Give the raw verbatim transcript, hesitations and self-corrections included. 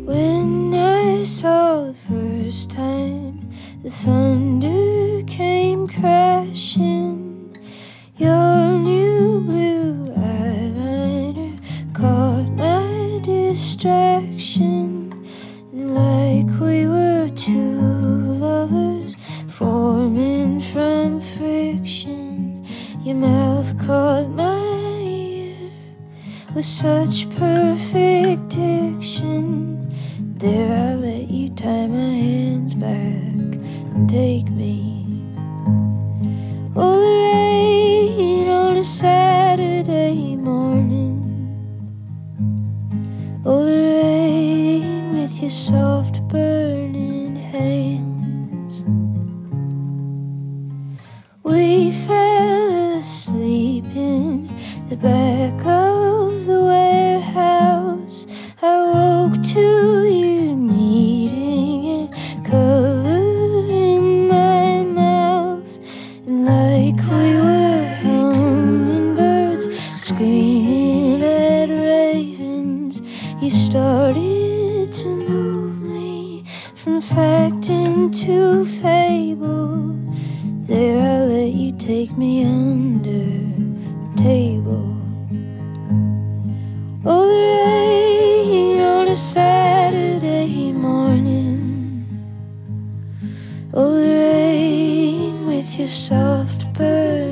When I saw the first time the thunder came crashing, your new blue eyeliner caught my distraction. And like we were two lovers forming from friction, your mouth caught my ear with such perfect diction. There I let you tie my hands back and take me. Oh, the rain on a Saturday morning. Oh, the rain with your soft burning hands. We fell asleep in the back of the warehouse. I woke to you kneading and covering my mouth. And like we were hummingbirds screaming at ravens, you started to move me from fact into fable. There I let you take me under the table. Oh, the rain on a Saturday morning. Oh, the rain with your soft bird.